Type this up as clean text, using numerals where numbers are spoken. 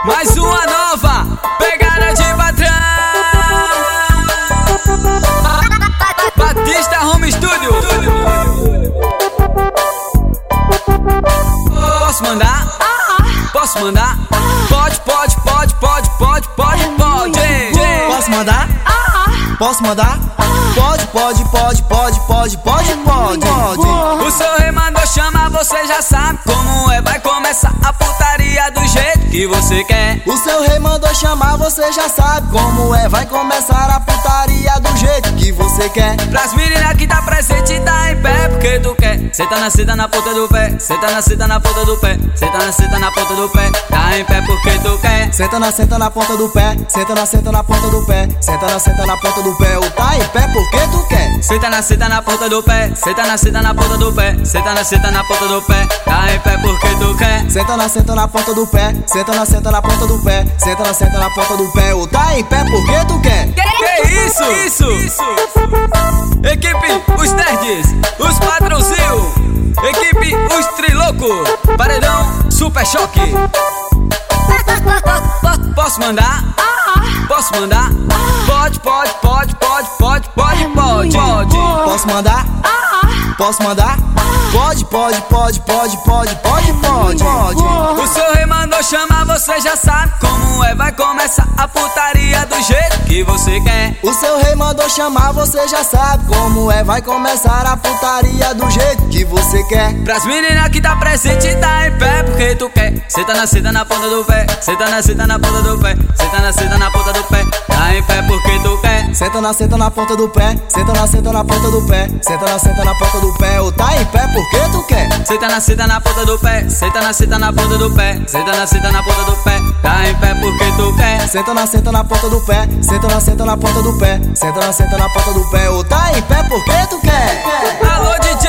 Mais uma nova pegada de patrão. Batista Home Studio. Posso mandar? Posso mandar? Pode. Posso mandar? Posso mandar? Pode. O seu rei mandou chamar, você já sabe como é. Vai começar a putaria do jeito que você quer. O seu rei mandou chamar, você já sabe como é. Vai começar a putaria do jeito que você quer. Pras meninas que tá presente, tá em pé porque tu quer. Senta na ponta do pé, senta na ponta do pé, senta na ponta do pé. Tá em pé porque tu quer. Senta na ponta do pé, senta na ponta do pé, senta na ponta do pé. Ou tá em pé porque tu quer. Senta na ponta do pé, senta na ponta do pé, senta na ponta do pé. Tá em pé porque tu quer. Senta na ponta do pé, senta na ponta do pé, senta na ponta do pé. Ou tá em pé porque tu quer. Que isso? Equipe Os Nerds, os Patrãozinho, equipe Os Triloco, Paredão Super Choque. Posso mandar? Posso mandar? Pode. Posso mandar? Posso mandar? Pode. O seu rei mandou chamar, você já sabe como é. Vai começar a putaria do jeito que você quer. O seu rei mandou chamar, você já sabe como é. Vai começar a putaria do jeito que você quer. Pras meninas que tá presente, tá em pé porque tu quer. Senta na ponta do pé, senta na ponta do pé, senta na ponta do pé. Tá em pé porque tu quer. Senta na ponta do pé, senta na ponta do pé, senta na ponta do pé. Ou tá em pé porque tu quer. Senta na ponta do pé, senta na ponta do pé, senta na ponta do pé. Tá em pé porque tu quer. Senta na ponta do pé, senta na ponta do pé, senta na ponta do pé. Ou tá em pé porque tu quer. Alô, DJ